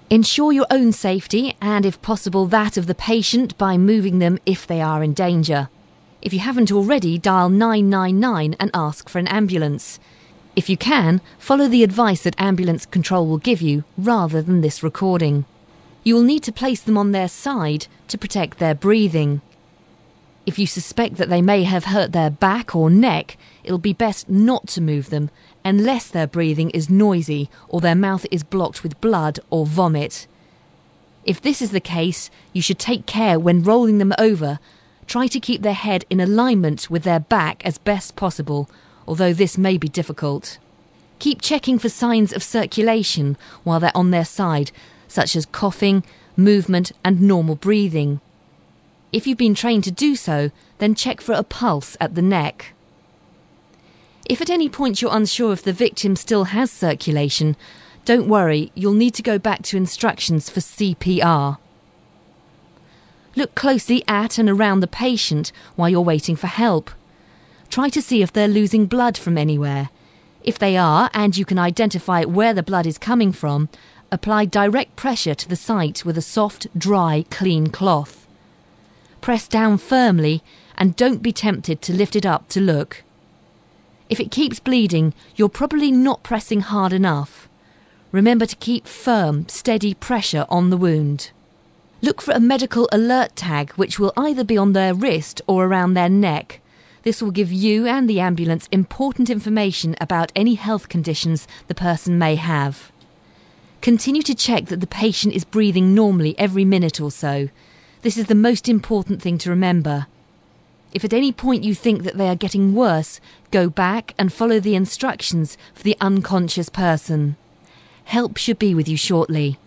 Ensure your own safety and, if possible, that of the patient by moving them if they are in danger. If you haven't already, dial 999 and ask for an ambulance. If you can, follow the advice that ambulance control will give you rather than this recording. You will need to place them on their side to protect their breathing. If you suspect that they may have hurt their back or neck, it'll be best not to move them unless their breathing is noisy or their mouth is blocked with blood or vomit. If this is the case, you should take care when rolling them over. Try to keep their head in alignment with their back as best possible, although this may be difficult. Keep checking for signs of circulation while they're on their side, such as coughing, movement and normal breathing. If you've been trained to do so, then check for a pulse at the neck. If at any point you're unsure if the victim still has circulation, don't worry, you'll need to go back to instructions for CPR. Look closely at and around the patient while you're waiting for help. Try to see if they're losing blood from anywhere. If they are, and you can identify where the blood is coming from, apply direct pressure to the site with a soft, dry, clean cloth. Press down firmly and don't be tempted to lift it up to look. If it keeps bleeding, you're probably not pressing hard enough. Remember to keep firm, steady pressure on the wound. Look for a medical alert tag which will either be on their wrist or around their neck. This will give you and the ambulance important information about any health conditions the person may have. Continue to check that the patient is breathing normally every minute or so. This is the most important thing to remember. If at any point you think that they are getting worse, go back and follow the instructions for the unconscious person. Help should be with you shortly.